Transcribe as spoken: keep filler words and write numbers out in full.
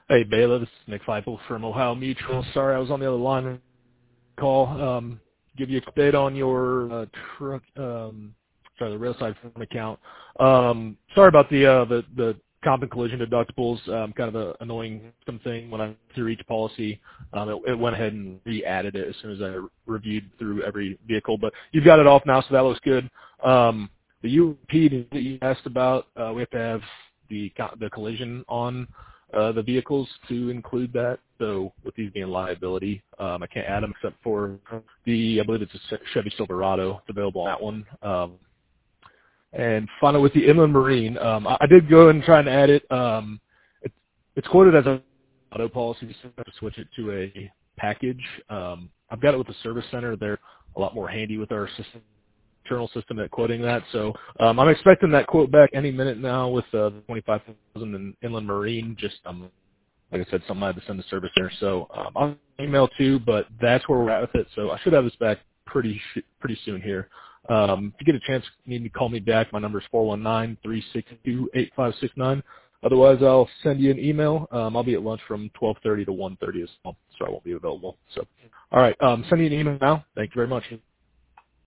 Hey, Bayla, this is Nick Feifel from Ohio Mutual. Sorry, I was on the other line. Call. Um, give you a update on your uh, truck. Um, sorry, the railside phone account. Um, sorry about the uh, the the comp and collision deductibles. Um, kind of a annoying some thing when I through each policy. Um, it, it went ahead and re-added it as soon as I reviewed through every vehicle. But you've got it off now, so that looks good. Um, the U P that you asked about, uh, we have to have the co- the collision on uh, the vehicles to include that. So with these being liability, um, I can't add them except for the, I believe it's a Chevy Silverado. It's available on that one. Um, and finally with the Inland Marine, um, I, I did go and try and add it. Um, it it's quoted as a auto policy, so I have to switch it to a package. Um, I've got it with the service center. They're a lot more handy with our system internal system at quoting that. So um, I'm expecting that quote back any minute now with uh, the twenty-five thousand in Inland Marine. Just um, like I said, something I had to send to service there. So um, I'll email too, but that's where we're at with it. So I should have this back pretty sh- pretty soon here. Um, if you get a chance, you need to call me back. My number is four one nine, three six two, eight five six nine. Otherwise, I'll send you an email. Um, I'll be at lunch from twelve thirty to one thirty as well, so I won't be available. So, all right, um, send you an email now. Thank you very much.